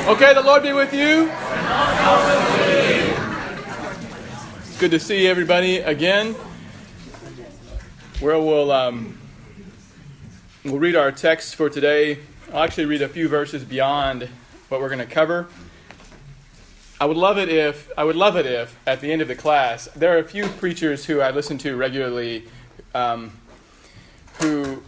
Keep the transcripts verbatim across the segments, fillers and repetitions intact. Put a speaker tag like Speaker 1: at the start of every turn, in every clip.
Speaker 1: Okay, the Lord be with you. It's good to see everybody again. Where we'll um, we'll read our text for today. I'll actually read a few verses beyond what we're going to cover. I would love it if I would love it if at the end of the class there are a few preachers who I listen to regularly um, who.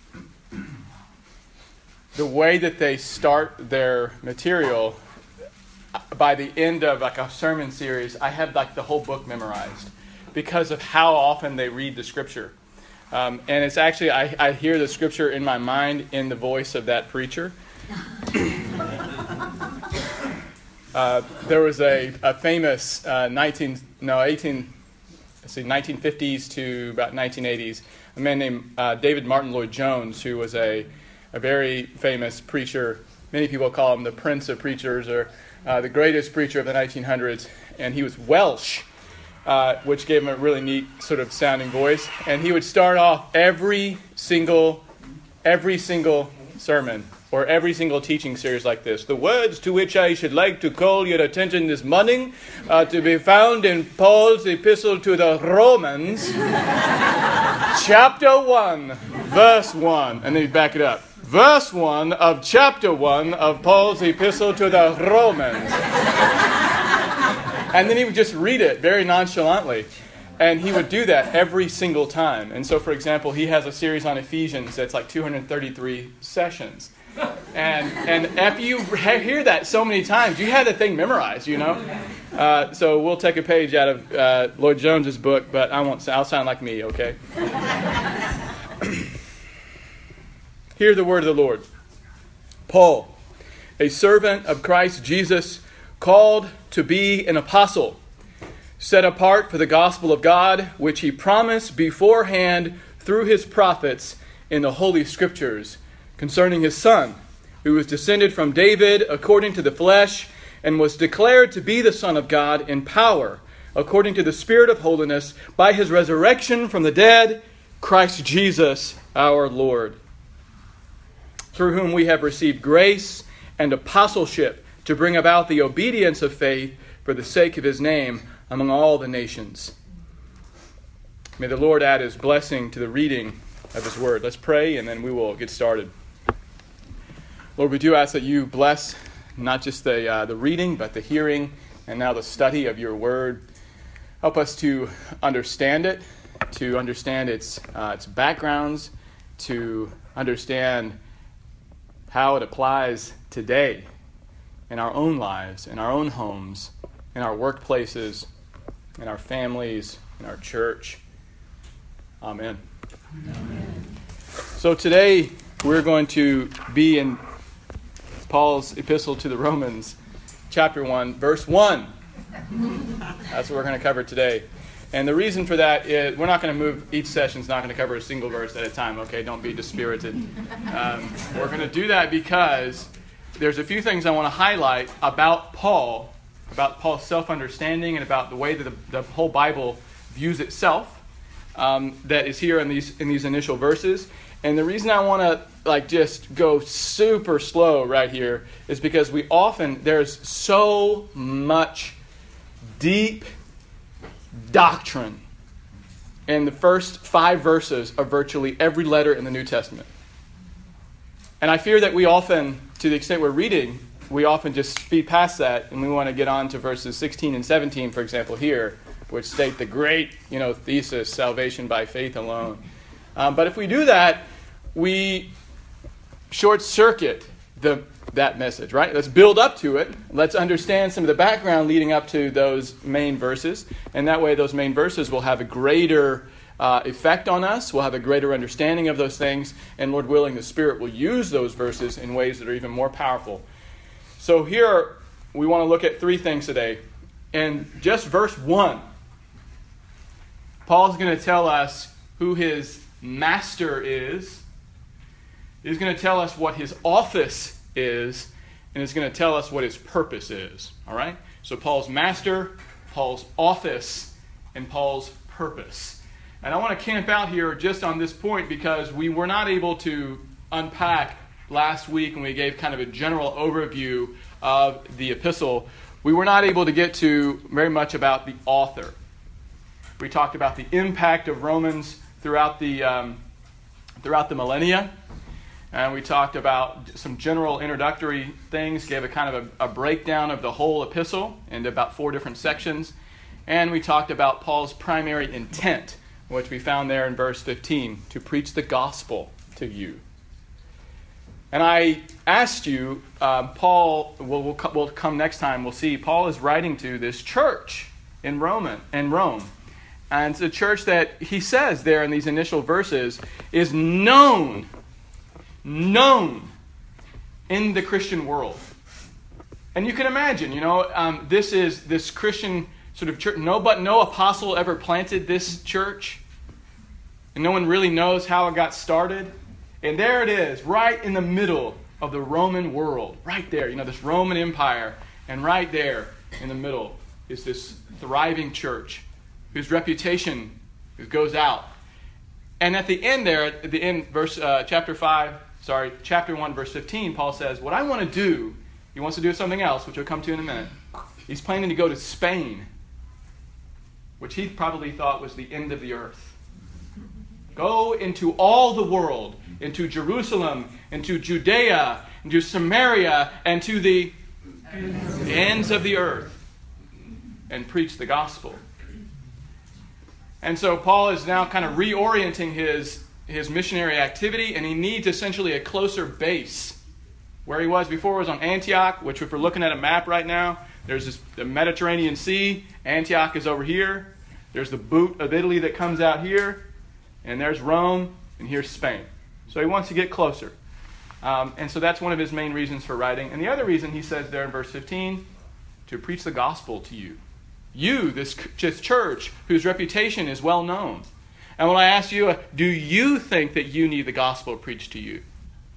Speaker 1: The way that they start their material, by the end of like a sermon series, I have like the whole book memorized because of how often they read the scripture. Um, and it's actually, I, I hear the scripture in my mind in the voice of that preacher. uh, there was a, a famous uh, nineteen no eighteen let's see nineteen fifties to about nineteen eighties, a man named uh, David Martin Lloyd Jones, who was a A very famous preacher. Many people call him the Prince of Preachers, or uh, the greatest preacher of the nineteen hundreds. And he was Welsh, uh, which gave him a really neat sort of sounding voice. And he would start off every single, every single sermon or every single teaching series like this. The words to which I should like to call your attention this morning are to be found in Paul's epistle to the Romans, chapter one, verse one. And then you back it up. Verse one of chapter one of Paul's epistle to the Romans. And then he would just read it very nonchalantly. And he would do that every single time. And so, for example, he has a series on Ephesians that's like two hundred thirty-three sessions. And and after you hear that so many times, you have the thing memorized, you know. Uh, so we'll take a page out of uh, Lloyd Jones's book, but I won't. I'll sound like me, okay? Hear the word of the Lord. Paul, a servant of Christ Jesus, called to be an apostle, set apart for the gospel of God, which he promised beforehand through his prophets in the Holy Scriptures, concerning his Son, who was descended from David according to the flesh, and was declared to be the Son of God in power, according to the Spirit of holiness, by his resurrection from the dead, Christ Jesus our Lord, through whom we have received grace and apostleship to bring about the obedience of faith for the sake of his name among all the nations. May the Lord add his blessing to the reading of his word. Let's pray, and then we will get started. Lord, we do ask that you bless not just the uh, the reading, but the hearing, and now the study of your word. Help us to understand it, to understand its uh, its backgrounds, to understand how it applies today in our own lives, in our own homes, in our workplaces, in our families, in our church. Amen. Amen. So today we're going to be in Paul's epistle to the Romans, chapter one, verse one. That's what we're going to cover today. And the reason for that is we're not going to move, each session's not going to cover a single verse at a time, okay? Don't be dispirited. Um, we're going to do that because there's a few things I want to highlight about Paul, about Paul's self-understanding and about the way that the, the whole Bible views itself um, that is here in these in these initial verses. And the reason I want to like just go super slow right here is because we often, there's so much deep doctrine in the first five verses of virtually every letter in the New Testament. And I fear that we often, to the extent we're reading, we often just speed past that, and we want to get on to verses sixteen and seventeen, for example, here, which state the great, you know, thesis, salvation by faith alone. Um, but if we do that, we short-circuit the that message, right? Let's build up to it. Let's understand some of the background leading up to those main verses. And that way those main verses will have a greater uh, effect on us. We'll have a greater understanding of those things. And Lord willing, the Spirit will use those verses in ways that are even more powerful. So here we want to look at three things today. And just verse one, Paul's going to tell us who his master is. He's going to tell us what his office is, and it's going to tell us what his purpose is. All right? So Paul's master, Paul's office, and Paul's purpose. And I want to camp out here just on this point because we were not able to unpack last week when we gave kind of a general overview of the epistle, we were not able to get to very much about the author. We talked about the impact of Romans throughout the um, throughout the millennia, and we talked about some general introductory things, gave a kind of a, a breakdown of the whole epistle into about four different sections, and we talked about Paul's primary intent, which we found there in verse fifteen, to preach the gospel to you. And I asked you, uh, Paul, we'll, we'll, we'll come next time, we'll see, Paul is writing to this church in Rome, in Rome. And it's a church that he says there in these initial verses is known, known in the Christian world. And you can imagine, you know, um, this is this Christian sort of church. No, but no apostle ever planted this church. And no one really knows how it got started. And there it is, right in the middle of the Roman world. Right there, you know, this Roman Empire. And right there in the middle is this thriving church whose reputation goes out. And at the end there, at the end, verse uh, chapter five, sorry, chapter one, verse fifteen, Paul says, what I want to do, he wants to do something else, which we'll come to in a minute. He's planning to go to Spain, which he probably thought was the end of the earth. Go into all the world, into Jerusalem, into Judea, into Samaria, and to the ends of the earth, and preach the gospel. And so Paul is now kind of reorienting his, his missionary activity, and he needs essentially a closer base. Where he was before was on Antioch, which if we're looking at a map right now, there's this, the Mediterranean Sea. Antioch is over here. There's the boot of Italy that comes out here. And there's Rome, and here's Spain. So he wants to get closer. Um, and so that's one of his main reasons for writing. And the other reason he says there in verse fifteen, to preach the gospel to you. You, this church, whose reputation is well known. And when I ask you, uh, do you think that you need the gospel preached to you?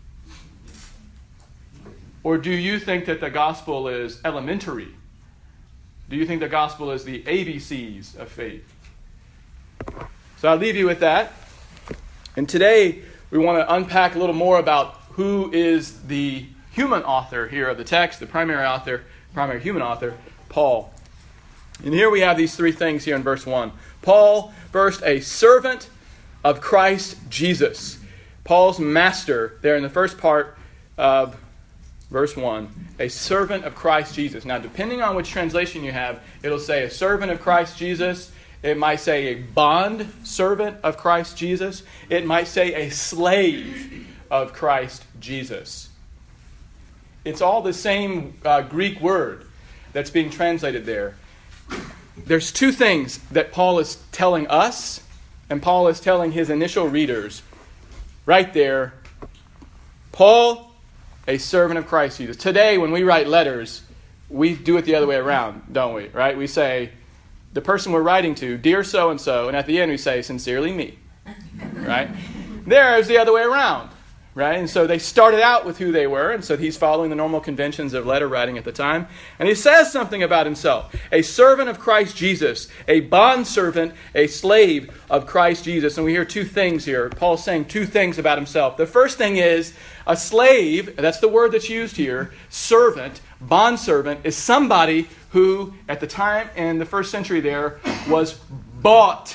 Speaker 1: Or do you think that the gospel is elementary? Do you think the gospel is the A B Cs of faith? So I'll leave you with that. And today we want to unpack a little more about who is the human author here of the text, the primary author, primary human author, Paul. And here we have these three things here in verse one. Paul, first, a servant of Christ Jesus. Paul's master there in the first part of verse one. A servant of Christ Jesus. Now, depending on which translation you have, it'll say a servant of Christ Jesus. It might say a bond servant of Christ Jesus. It might say a slave of Christ Jesus. It's all the same uh, Greek word that's being translated there. There's two things that Paul is telling us, and Paul is telling his initial readers. Right there, Paul, a servant of Christ Jesus. Today, when we write letters, we do it the other way around, don't we? Right? We say, the person we're writing to, dear so-and-so, and at the end we say, sincerely me. Right? There is the other way around. Right? And so they started out with who they were, and so he's following the normal conventions of letter writing at the time. And he says something about himself. A servant of Christ Jesus, a bondservant, a slave of Christ Jesus. And we hear two things here. Paul's saying two things about himself. The first thing is a slave, that's the word that's used here, servant, bondservant, is somebody who, at the time in the first century there, was bought.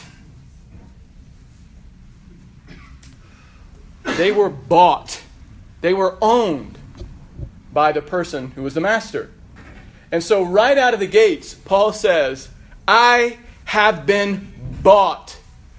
Speaker 1: They were bought. They were owned by the person who was the master. And so right out of the gates, Paul says, I have been bought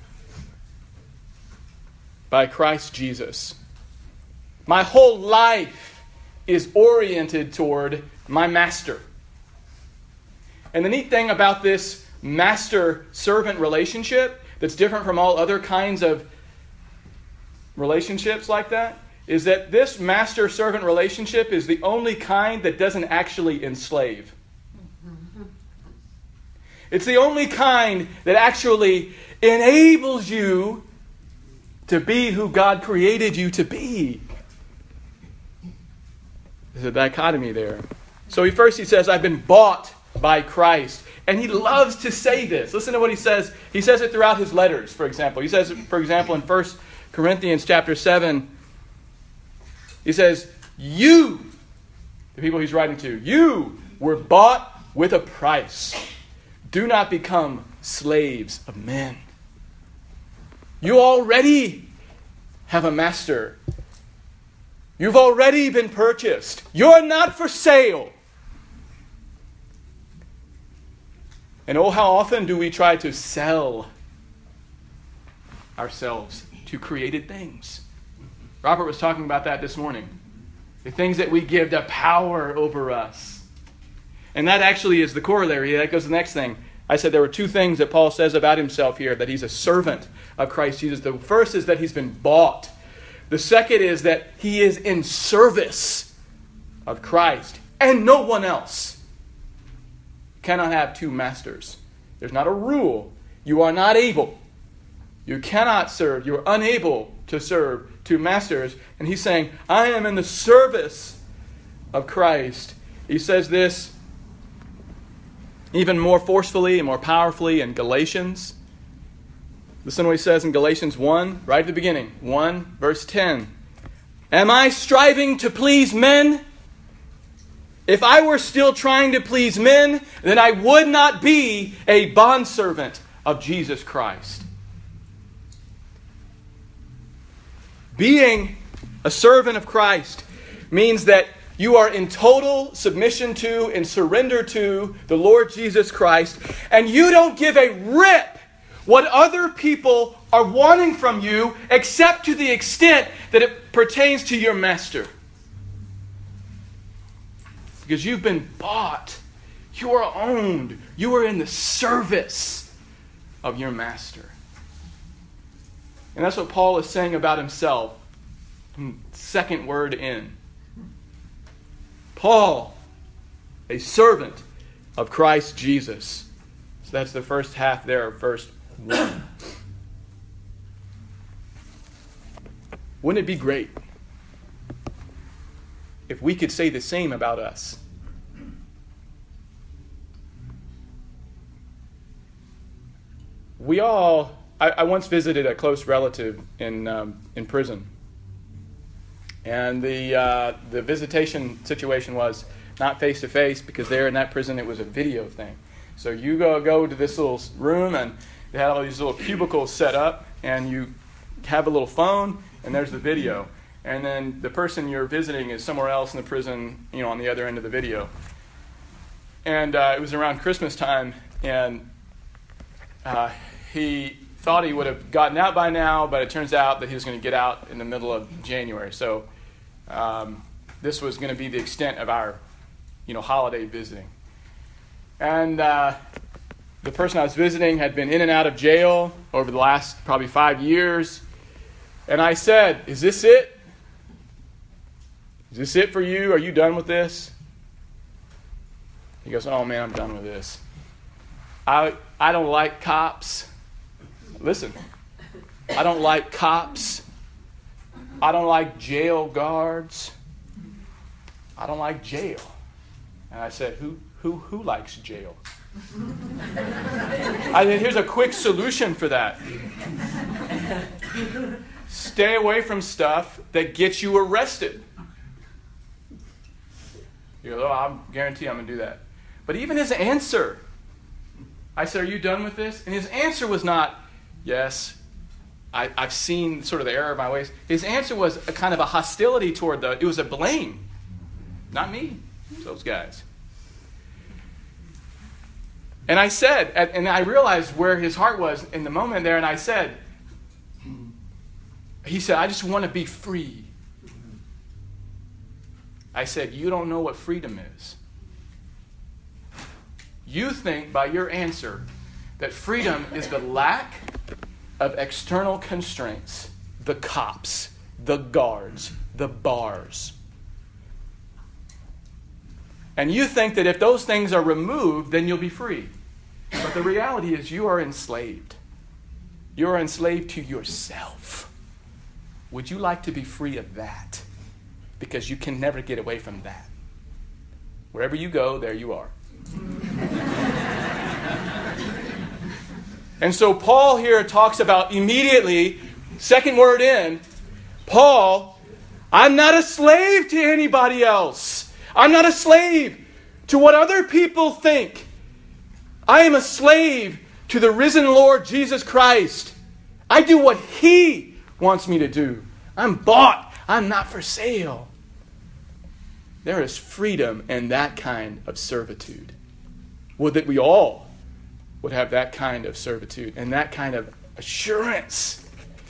Speaker 1: by Christ Jesus. My whole life is oriented toward my master. And the neat thing about this master-servant relationship that's different from all other kinds of relationships like that is that this master-servant relationship is the only kind that doesn't actually enslave. It's the only kind that actually enables you to be who God created you to be. There's a dichotomy there. So he first he says, I've been bought by Christ. And he loves to say this. Listen to what he says. He says it throughout his letters, for example. He says, for example, in First Corinthians chapter seven, He says, you, the people he's writing to, you were bought with a price. Do not become slaves of men. You already have a master. You've already been purchased. You're not for sale. And oh, how often do we try to sell ourselves to created things? Robert was talking about that this morning. The things that we give the power over us. And that actually is the corollary. That goes to the next thing. I said there were two things that Paul says about himself here, that he's a servant of Christ Jesus. The first is that he's been bought. The second is that he is in service of Christ and no one else. You cannot have two masters. There's not a rule. You are not able. You cannot serve. You're unable to serve two masters. And he's saying, I am in the service of Christ. He says this even more forcefully and more powerfully in Galatians. Listen to what he says in Galatians one, right at the beginning. one, verse ten. Am I striving to please men? If I were still trying to please men, then I would not be a bondservant of Jesus Christ. Being a servant of Christ means that you are in total submission to and surrender to the Lord Jesus Christ, and you don't give a rip what other people are wanting from you except to the extent that it pertains to your master. Because you've been bought. You are owned. You are in the service of your master. And that's what Paul is saying about himself. Second word in. Paul, a servant of Christ Jesus. So that's the first half there of verse one. Wouldn't it be great if we could say the same about us? We all, I, I once visited a close relative in um, in prison. And the uh, the visitation situation was not face-to-face, because there in that prison it was a video thing. So you go, go to this little room, and they had all these little cubicles set up, and you have a little phone, and there's the video. And then the person you're visiting is somewhere else in the prison, you know, on the other end of the video. And uh, it was around Christmas time, and uh, he thought he would have gotten out by now, but it turns out that he was going to get out in the middle of January. So um, this was going to be the extent of our, you know, holiday visiting. And uh, the person I was visiting had been in and out of jail over the last probably five years. And I said, is this it? Is this it for you? Are you done with this? He goes, oh man, I'm done with this. I I don't like cops. Listen, I don't like cops. I don't like jail guards. I don't like jail. And I said, who who who likes jail? I mean, here's a quick solution for that. Stay away from stuff that gets you arrested. You go, oh, I guarantee I'm going to do that. But even his answer, I said, are you done with this? And his answer was not, yes, I, I've seen sort of the error of my ways. His answer was a kind of a hostility toward the, it was a blame. Not me, those guys. And I said, and I realized where his heart was in the moment there, and I said, he said, I just want to be free. I said, you don't know what freedom is. You think by your answer that freedom is the lack of external constraints, the cops, the guards, the bars. And you think that if those things are removed, then you'll be free. But the reality is you are enslaved. You are enslaved to yourself. Would you like to be free of that? Because you can never get away from that. Wherever you go, there you are. And so Paul here talks about immediately, second word in, Paul, I'm not a slave to anybody else. I'm not a slave to what other people think. I am a slave to the risen Lord Jesus Christ. I do what He wants me to do. I'm bought. I'm not for sale. There is freedom in that kind of servitude. Would that we all would have that kind of servitude and that kind of assurance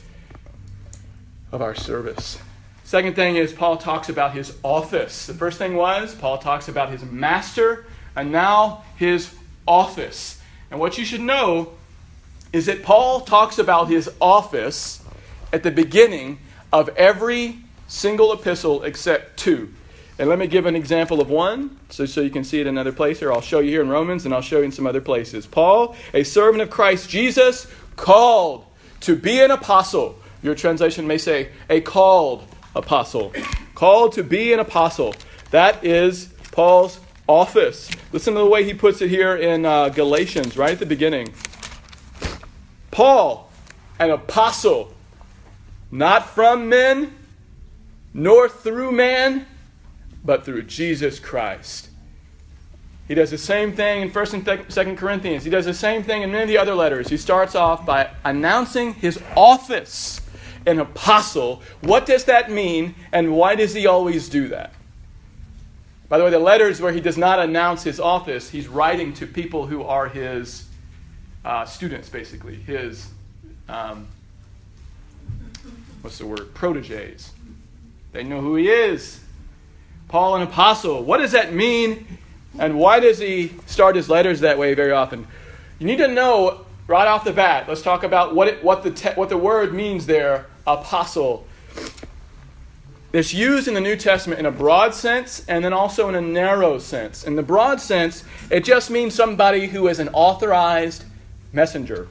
Speaker 1: of our service. Second thing is Paul talks about his office. The first thing was Paul talks about his master and now his office. And what you should know is that Paul talks about his office at the beginning of every single epistle except two. And let me give an example of one, so, so you can see it in another place here. I'll show you here in Romans, and I'll show you in some other places. Paul, a servant of Christ Jesus, called to be an apostle. Your translation may say, a called apostle. Called to be an apostle. That is Paul's office. Listen to the way he puts it here in uh, Galatians, right at the beginning. Paul, an apostle, not from men, nor through man, but through Jesus Christ. He does the same thing in First and Second Corinthians. He does the same thing in many of the other letters. He starts off by announcing his office, an apostle. What does that mean, and why does he always do that? By the way, the letters where he does not announce his office, he's writing to people who are his uh, students, basically. His, um, what's the word? Proteges. They know who he is. Paul, an apostle. What does that mean? And why does he start his letters that way very often? You need to know right off the bat. Let's talk about what it, what the te- what the word means there, apostle. It's used in the New Testament in a broad sense and then also in a narrow sense. In the broad sense, it just means somebody who is an authorized messenger.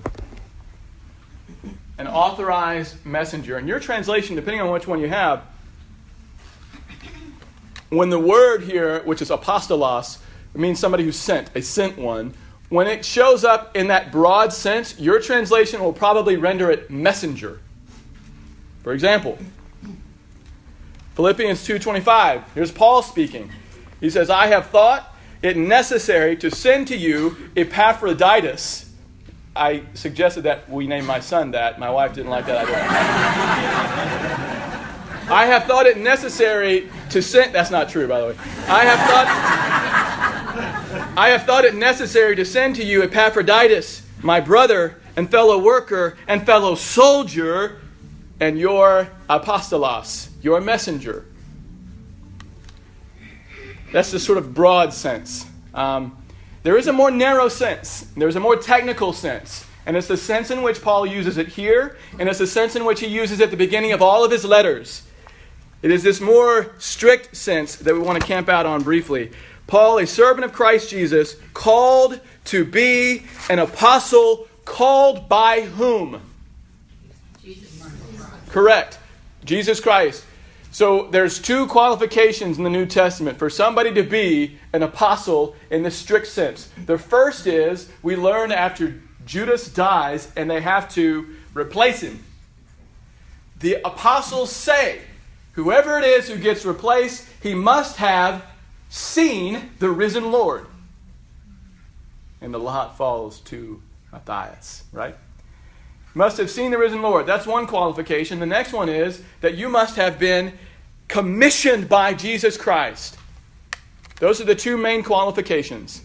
Speaker 1: An authorized messenger. In your translation, depending on which one you have, when the word here, which is apostolos, it means somebody who's sent, a sent one. When it shows up in that broad sense, your translation will probably render it messenger. For example, Philippians two twenty-five. Here's Paul speaking. He says, I have thought it necessary to send to you Epaphroditus. I suggested that we name my son that. My wife didn't like that idea. I have thought it necessary to send... That's not true, by the way. I have thought... I have thought it necessary to send to you Epaphroditus, my brother and fellow worker and fellow soldier, and your apostolos, your messenger. That's the sort of broad sense. Um, there is a more narrow sense. There's a more technical sense. And it's the sense in which Paul uses it here, and it's the sense in which he uses it at the beginning of all of his letters. It is this more strict sense that we want to camp out on briefly. Paul, a servant of Christ Jesus, called to be an apostle, called by whom? Jesus. Correct. Jesus Christ. So there's two qualifications in the New Testament for somebody to be an apostle in the strict sense. The first is we learn after Judas dies and they have to replace him. The apostles say, whoever it is who gets replaced, he must have seen the risen Lord. And the lot falls to Matthias, right? Must have seen the risen Lord. That's one qualification. The next one is that you must have been commissioned by Jesus Christ. Those are the two main qualifications.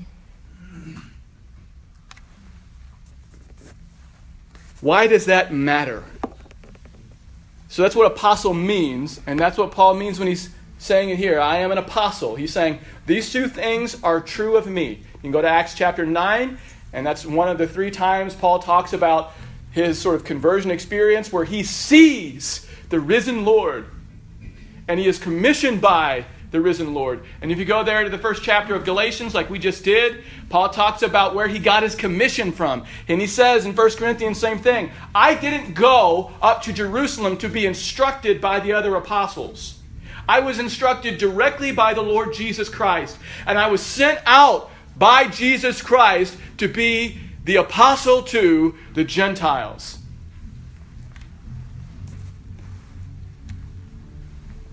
Speaker 1: Why does that matter? So that's what apostle means, and that's what Paul means when he's saying it here. I am an apostle. He's saying, these two things are true of me. You can go to Acts chapter nine, and that's one of the three times Paul talks about his sort of conversion experience where he sees the risen Lord, and he is commissioned by the risen Lord. And if you go there to the first chapter of Galatians, like we just did, Paul talks about where he got his commission from. And he says in First Corinthians, same thing. I didn't go up to Jerusalem to be instructed by the other apostles. I was instructed directly by the Lord Jesus Christ. And I was sent out by Jesus Christ to be the apostle to the Gentiles.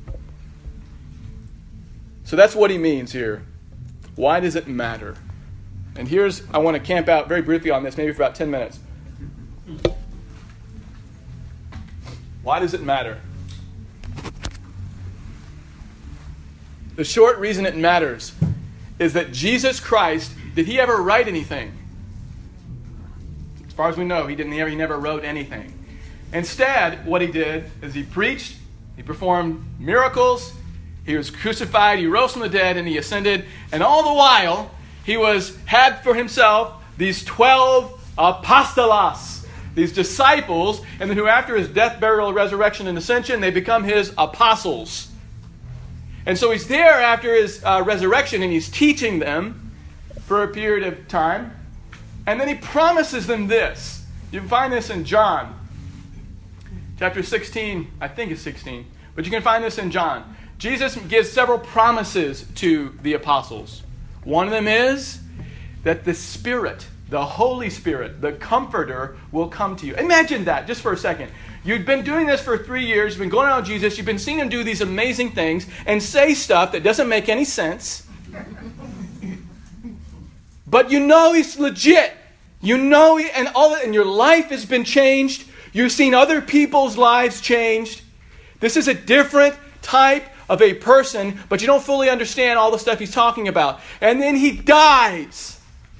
Speaker 1: So that's what he means here. Why does it matter? And here's, I want to camp out very briefly on this, maybe for about ten minutes. Why does it matter? The short reason it matters is that Jesus Christ, did he ever write anything? As far as we know, he didn't ever, he never wrote anything. Instead, what he did is he preached, he performed miracles, he was crucified, he rose from the dead, and he ascended. And all the while, he was had for himself these twelve apostolos, these disciples, and then who after his death, burial, resurrection, and ascension, they become his apostles. And so he's there after his uh, resurrection, and he's teaching them for a period of time. And then he promises them this. You can find this in John, chapter sixteen, I think it's sixteen, but you can find this in John. Jesus gives several promises to the apostles. One of them is that the Spirit, the Holy Spirit, the Comforter, will come to you. Imagine that, just for a second. You've been doing this for three years. You've been going around Jesus. You've been seeing him do these amazing things and say stuff that doesn't make any sense. But you know he's legit. You know he, and all and your life has been changed. You've seen other people's lives changed. This is a different type of a person, but you don't fully understand all the stuff he's talking about. And then he dies.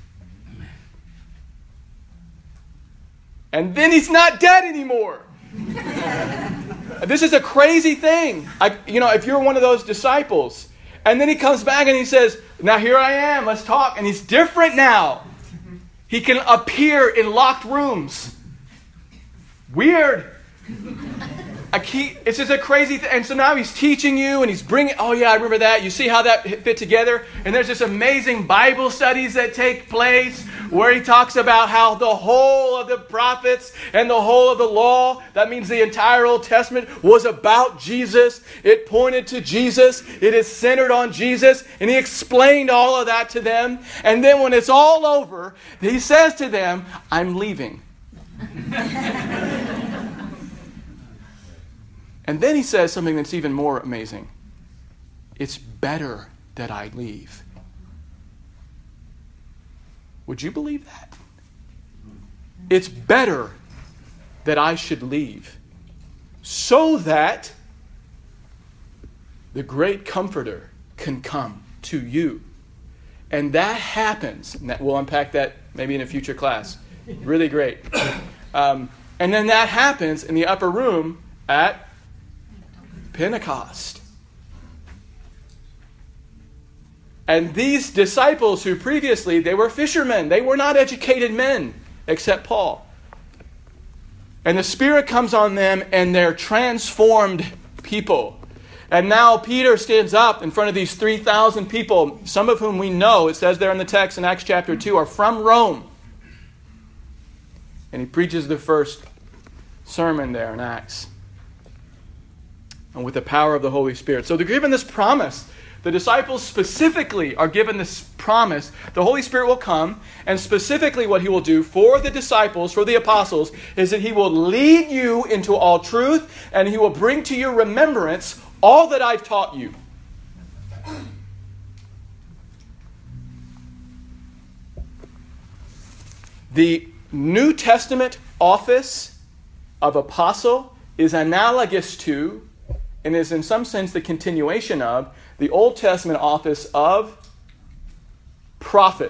Speaker 1: And then he's not dead anymore. This is a crazy thing. I, you know, if you're one of those disciples, and then he comes back and he says, now here I am, let's talk. And he's different now. He can appear in locked rooms. Weird. A key, it's just a crazy thing. And so now he's teaching you and he's bringing, oh yeah, I remember that. You see how that fit together? And there's this amazing Bible studies that take place where he talks about how the whole of the prophets and the whole of the law, that means the entire Old Testament, was about Jesus. It pointed to Jesus. It is centered on Jesus. And he explained all of that to them. And then when it's all over, he says to them, I'm leaving. And then he says something that's even more amazing. It's better that I leave. Would you believe that? It's better that I should leave so that the great Comforter can come to you. And that happens. And that, we'll unpack that maybe in a future class. Really great. Um, and then that happens in the upper room at Pentecost. And these disciples who previously, they were fishermen. They were not educated men, except Paul. And the Spirit comes on them and they're transformed people. And now Peter stands up in front of these three thousand people, some of whom we know, it says there in the text in Acts chapter two, are from Rome. And he preaches the first sermon there in Acts. And with the power of the Holy Spirit. So they're given this promise. The disciples specifically are given this promise. The Holy Spirit will come, and specifically what he will do for the disciples, for the apostles, is that he will lead you into all truth, and he will bring to your remembrance all that I've taught you. The New Testament office of apostle is analogous to, and is in some sense the continuation of, the Old Testament office of prophet.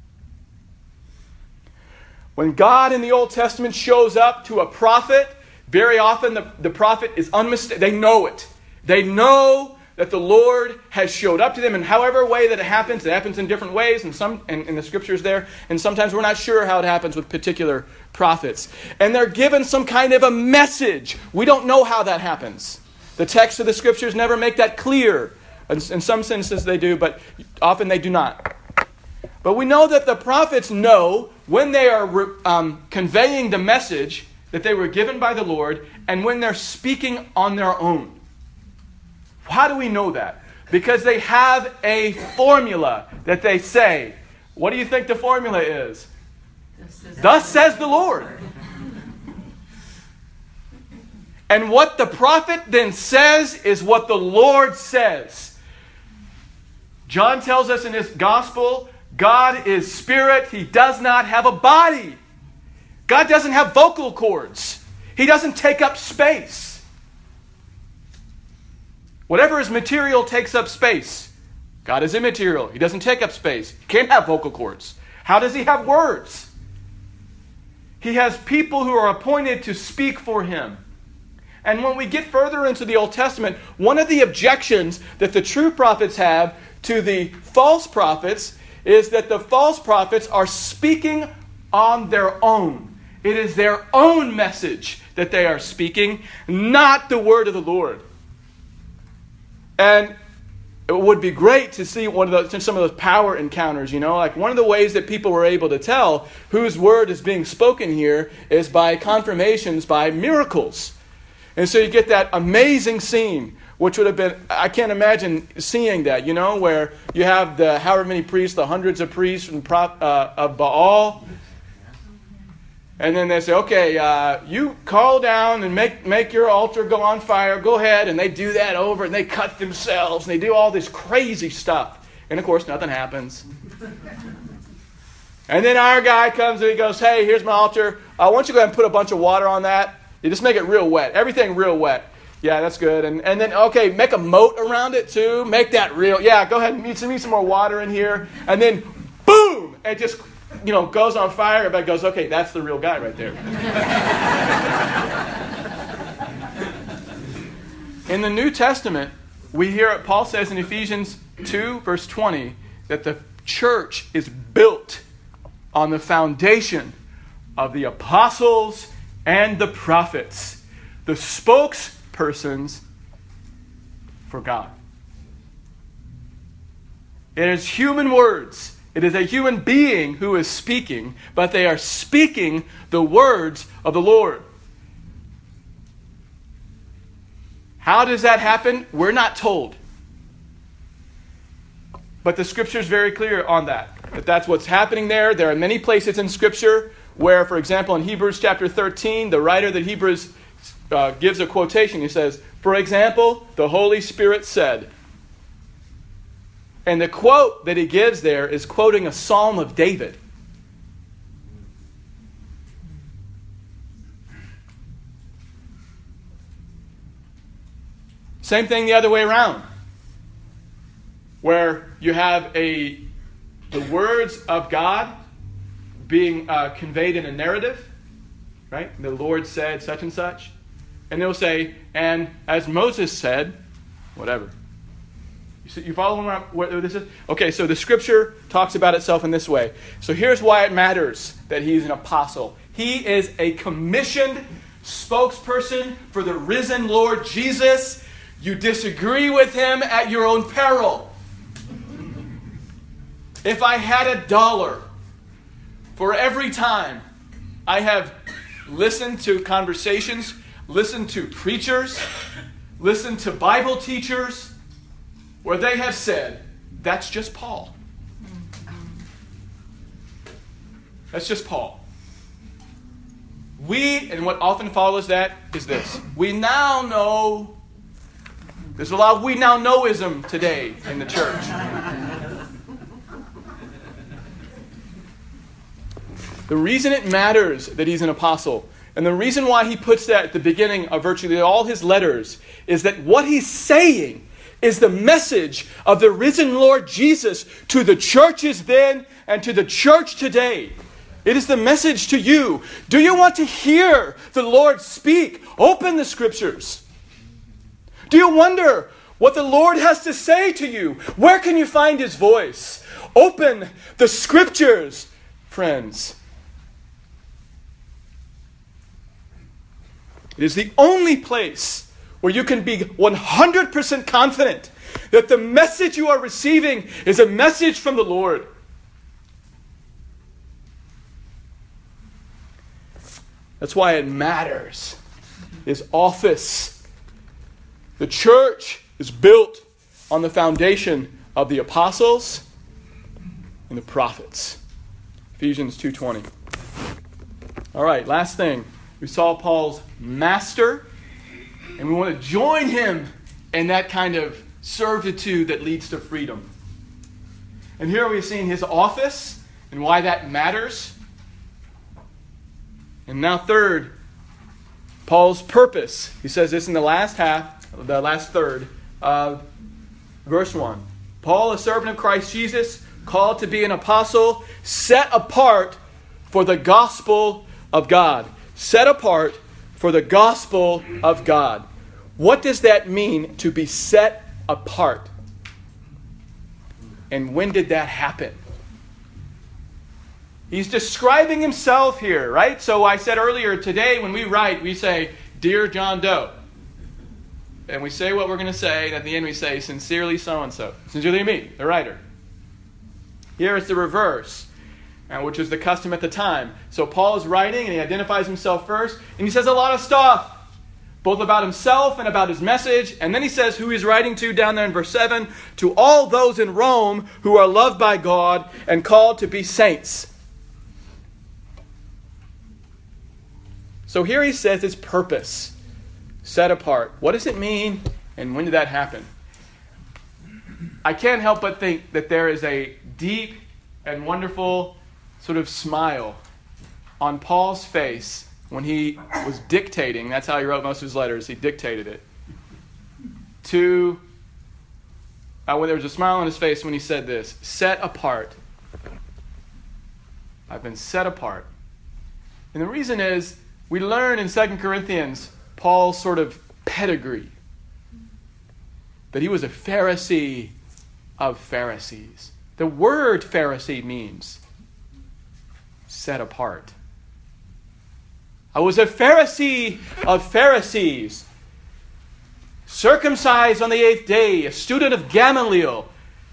Speaker 1: When God in the Old Testament shows up to a prophet, very often the, the prophet is unmistakable. They know it. They know that the Lord has showed up to them in however way that it happens. It happens in different ways, and some in, in the scriptures there, and sometimes we're not sure how it happens with particular prophets. And they're given some kind of a message. We don't know how that happens. The text of the scriptures never make that clear. In some senses they do, but often they do not. But we know that the prophets know when they are um, conveying the message that they were given by the Lord and when they're speaking on their own. How do we know that? Because they have a formula that they say. What do you think the formula is? Thus says the Lord. And what the prophet then says is what the Lord says. John tells us in his gospel, God is spirit. He does not have a body. God doesn't have vocal cords. He doesn't take up space. Whatever is material takes up space. God is immaterial. He doesn't take up space. He can't have vocal cords. How does he have words? He has people who are appointed to speak for him. And when we get further into the Old Testament, one of the objections that the true prophets have to the false prophets is that the false prophets are speaking on their own. It is their own message that they are speaking, not the word of the Lord. And it would be great to see one of those, some of those power encounters, you know, like one of the ways that people were able to tell whose word is being spoken here is by confirmations, by miracles. And so you get that amazing scene, which would have been, I can't imagine seeing that, you know, where you have the however many priests, the hundreds of priests from prop, uh, of Baal. And then they say, okay, uh, you call down and make, make your altar go on fire. Go ahead. And they do that over and they cut themselves. And they do all this crazy stuff. And of course, nothing happens. And then our guy comes and he goes, hey, here's my altar. Uh, why don't you go ahead and put a bunch of water on that? You just make it real wet. Everything real wet. Yeah, that's good. And and then, okay, make a moat around it too. Make that real. Yeah, go ahead and need some, need some more water in here. And then, boom, it just, you know, goes on fire. Everybody goes, okay, that's the real guy right there. In the New Testament, we hear, Paul says in Ephesians two, verse twenty, that the church is built on the foundation of the apostles and the prophets, the spokespersons for God. It is human words. It is a human being who is speaking, but they are speaking the words of the Lord. How does that happen? We're not told. But the Scripture is very clear on that, that that's what's happening there. There are many places in Scripture where, for example, in Hebrews chapter thirteen, the writer of Hebrews uh, gives a quotation. He says, for example, the Holy Spirit said. And the quote that he gives there is quoting a Psalm of David. Same thing the other way around, where you have a the words of God being uh, conveyed in a narrative, right? The Lord said such and such. And they'll say, and as Moses said, whatever. You, see, you follow what this is? Okay, so the Scripture talks about itself in this way. So here's why it matters that he's an apostle. He is a commissioned spokesperson for the risen Lord Jesus. You disagree with him at your own peril. If I had a dollar for every time I have listened to conversations, listened to preachers, listened to Bible teachers, where they have said, that's just Paul. That's just Paul. We, and what often follows that is this. We now know, there's a lot of we now know-ism today in the church. The reason it matters that he's an apostle, and the reason why he puts that at the beginning of virtually all his letters, is that what he's saying is the message of the risen Lord Jesus to the churches then and to the church today. It is the message to you. Do you want to hear the Lord speak? Open the Scriptures. Do you wonder what the Lord has to say to you? Where can you find his voice? Open the Scriptures, friends. It is the only place where you can be one hundred percent confident that the message you are receiving is a message from the Lord. That's why it matters. His office. The church is built on the foundation of the apostles and the prophets. Ephesians two twenty. All right, last thing. We saw Paul's master, and we want to join him in that kind of servitude that leads to freedom. And here we've seen his office and why that matters. And now third, Paul's purpose. He says this in the last half, the last third of verse one. Paul, a servant of Christ Jesus, called to be an apostle, set apart for the gospel of God. Set apart for the gospel of God. What does that mean, to be set apart? And when did that happen? He's describing himself here, right? So I said earlier, today when we write, we say, Dear John Doe. And we say what we're going to say, and at the end we say, Sincerely so-and-so. Sincerely me, the writer. Here it's the reverse, uh, which was the custom at the time. So Paul is writing, and he identifies himself first, and he says a lot of stuff, both about himself and about his message. And then he says who he's writing to down there in verse seven, to all those in Rome who are loved by God and called to be saints. So here he says his purpose, set apart. What does it mean, and when did that happen? I can't help but think that there is a deep and wonderful sort of smile on Paul's face when he was dictating. That's how he wrote most of his letters. He dictated it. To, uh, when there was a smile on his face when he said this, set apart. I've been set apart. And the reason is, we learn in Second Corinthians Paul's sort of pedigree. That he was a Pharisee of Pharisees. The word Pharisee means set apart. I was a Pharisee of Pharisees, circumcised on the eighth day, a student of Gamaliel.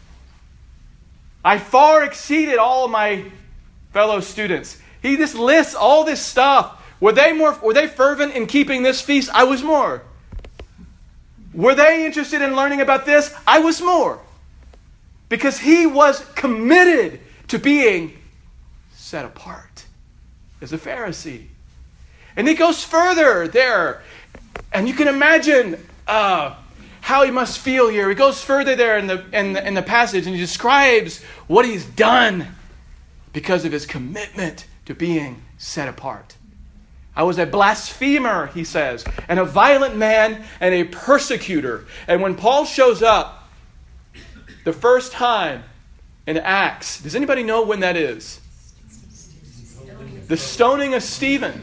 Speaker 1: I far exceeded all my fellow students. He just lists all this stuff. Were they more? Were they fervent in keeping this feast? I was more. Were they interested in learning about this? I was more. Because he was committed to being set apart as a Pharisee. And he goes further there. And you can imagine uh, how he must feel here. He goes further there in the, in the in the passage, and he describes what he's done because of his commitment to being set apart. I was a blasphemer, he says, and a violent man and a persecutor. And when Paul shows up the first time in Acts, does anybody know when that is? The stoning of Stephen.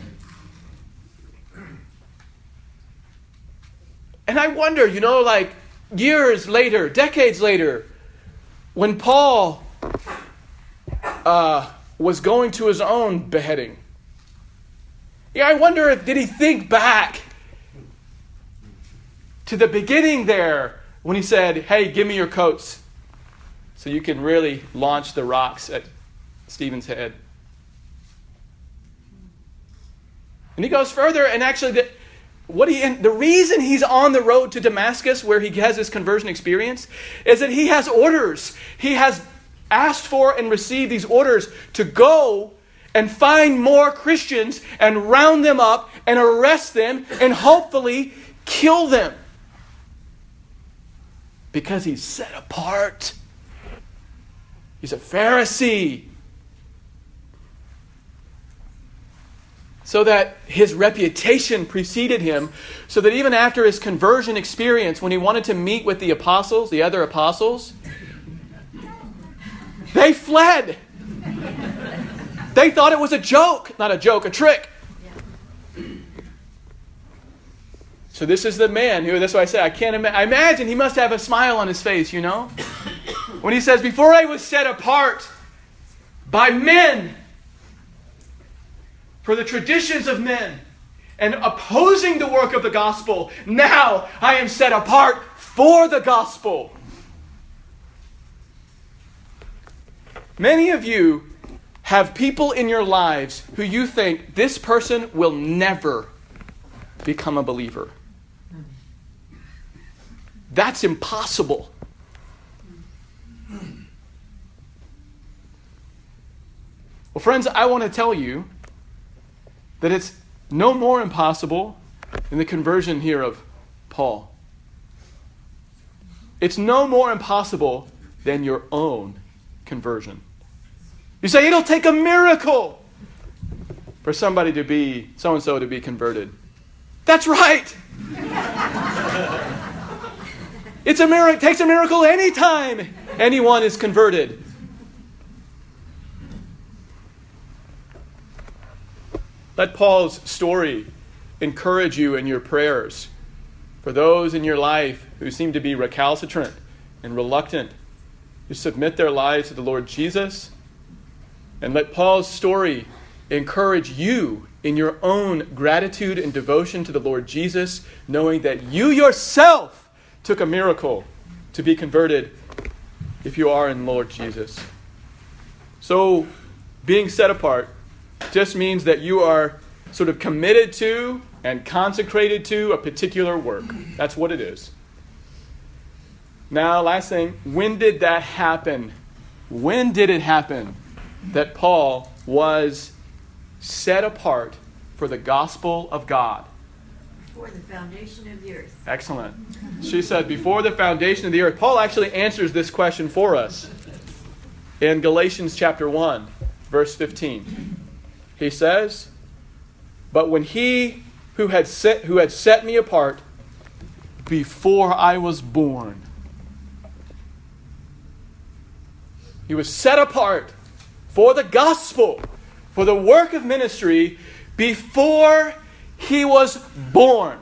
Speaker 1: And I wonder, you know, like years later, decades later, when Paul uh, was going to his own beheading, yeah, I wonder if did he think back to the beginning there when he said, hey, give me your coats so you can really launch the rocks at Stephen's head. And he goes further, and actually the, what he the reason he's on the road to Damascus where he has his conversion experience is that he has orders. He has asked for and received these orders to go and find more Christians and round them up and arrest them and hopefully kill them. Because he's set apart. He's a Pharisee. So that his reputation preceded him, so that even after his conversion experience, when he wanted to meet with the apostles, the other apostles, they fled. They thought it was a joke. Not a joke, a trick. So this is the man who, that's why I say, I can't imagine. I imagine he must have a smile on his face, you know? When he says, before I was set apart by men, for the traditions of men, and opposing the work of the gospel, now I am set apart for the gospel. Many of you have people in your lives who you think this person will never become a believer. That's impossible. Well, friends, I want to tell you that it's no more impossible than the conversion here of Paul. It's no more impossible than your own conversion. You say it'll take a miracle for somebody to be, so-and-so to be converted. That's right. It's a miracle. It takes a miracle anytime anyone is converted. Let Paul's story encourage you in your prayers for those in your life who seem to be recalcitrant and reluctant to submit their lives to the Lord Jesus. And let Paul's story encourage you in your own gratitude and devotion to the Lord Jesus, knowing that you yourself took a miracle to be converted if you are in Lord Jesus. So, being set apart just means that you are sort of committed to and consecrated to a particular work. That's what it is. Now, last thing, when did that happen? When did it happen that Paul was set apart for the gospel of God?
Speaker 2: Before the foundation of the earth.
Speaker 1: Excellent. She said, before the foundation of the earth. Paul actually answers this question for us in Galatians chapter one, verse fifteen. He says, but when he who had set, who had set me apart before I was born. He was set apart for the gospel, for the work of ministry before he was born.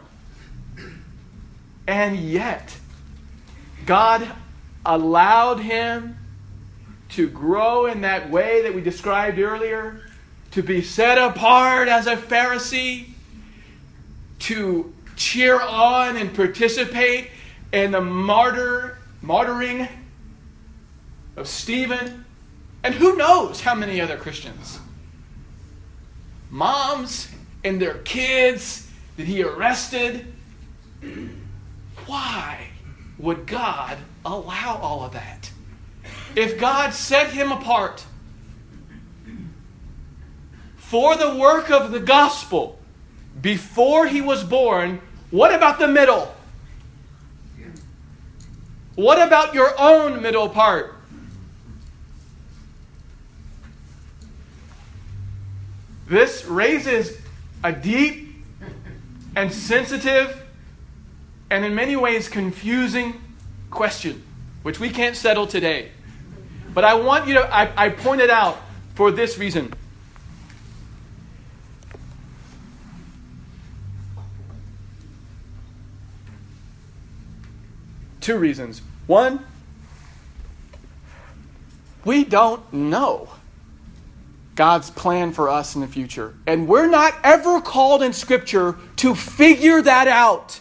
Speaker 1: And yet, God allowed him to grow in that way that we described earlier, to be set apart as a Pharisee, to cheer on and participate in the martyr, martyring of Stephen, and who knows how many other Christians. Moms and their kids that he arrested. Why would God allow all of that? If God set him apart for the work of the gospel before he was born, what about the middle? What about your own middle part? This raises a deep and sensitive and in many ways confusing question, which we can't settle today. But I want you to, I, I point it out for this reason. Two reasons. One, we don't know God's plan for us in the future. And we're not ever called in Scripture to figure that out.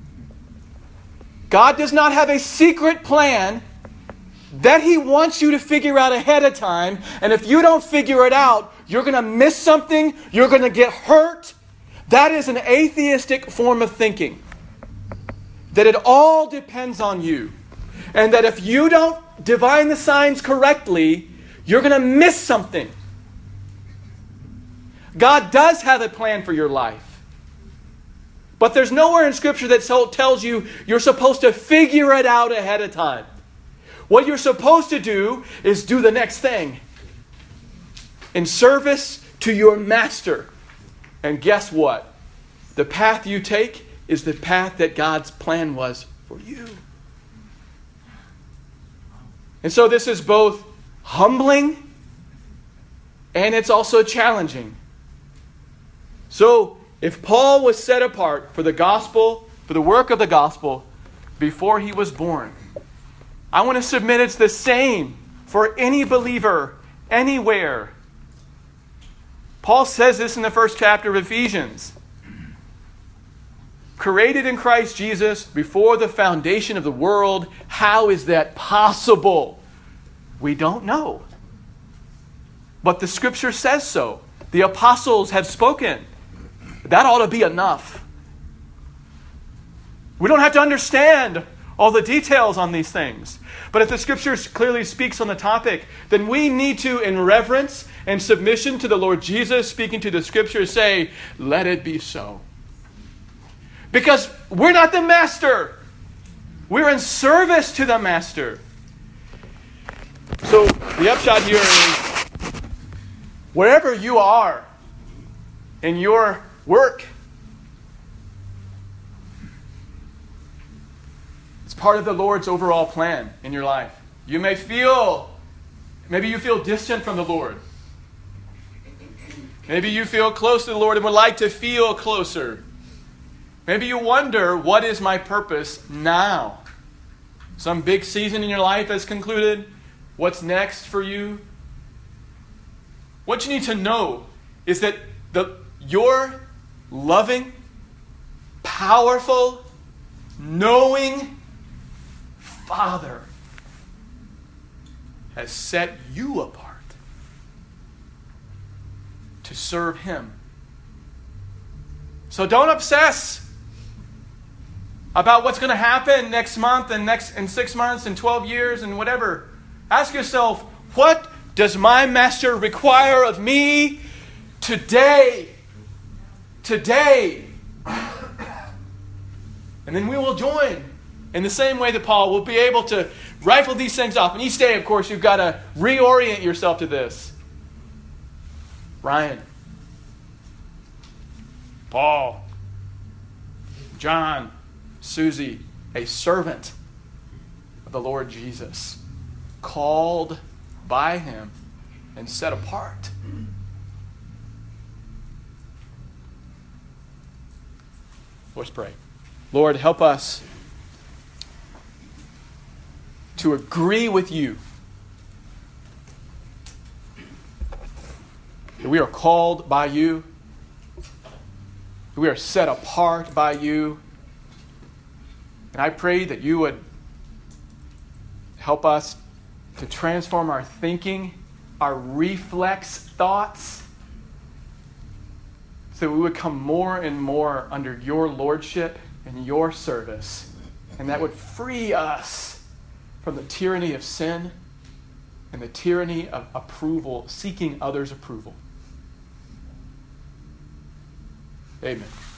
Speaker 1: God does not have a secret plan that He wants you to figure out ahead of time. And if you don't figure it out, you're going to miss something. You're going to get hurt. That is an atheistic form of thinking. That it all depends on you. And that if you don't divine the signs correctly, you're going to miss something. God does have a plan for your life. But there's nowhere in Scripture that tells you you're supposed to figure it out ahead of time. What you're supposed to do is do the next thing in service to your master. And guess what? The path you take is the path that God's plan was for you. And so this is both humbling and it's also challenging. So, if Paul was set apart for the gospel, for the work of the gospel, before he was born, I want to submit it's the same for any believer, anywhere. Paul says this in the first chapter of Ephesians. Created in Christ Jesus before the foundation of the world, how is that possible? We don't know. But the Scripture says so. The apostles have spoken. That ought to be enough. We don't have to understand all the details on these things. But if the Scripture clearly speaks on the topic, then we need to, in reverence and submission to the Lord Jesus, speaking to the Scripture, say, let it be so. Because we're not the master. We're in service to the master. So the upshot here is, wherever you are in your work, it's part of the Lord's overall plan in your life. You may feel, maybe you feel distant from the Lord. Maybe you feel close to the Lord and would like to feel closer. Maybe you wonder, what is my purpose now? Some big season in your life has concluded. What's next for you? What you need to know is that the, your loving, powerful, knowing Father has set you apart to serve Him. So don't obsess about what's going to happen next month and next in six months and twelve years and whatever. Ask yourself, what does my Master require of me today? Today. And then we will join in the same way that Paul will be able to rifle these things off. And each day, of course, you've got to reorient yourself to this. Ryan, Paul, John, Susie, a servant of the Lord Jesus, called by Him and set apart. Let's pray. Lord, help us to agree with You that we are called by You, that we are set apart by You. And I pray that You would help us to transform our thinking, our reflex thoughts, so that we would come more and more under Your lordship and Your service. And that would free us from the tyranny of sin and the tyranny of approval, seeking others' approval. Amen.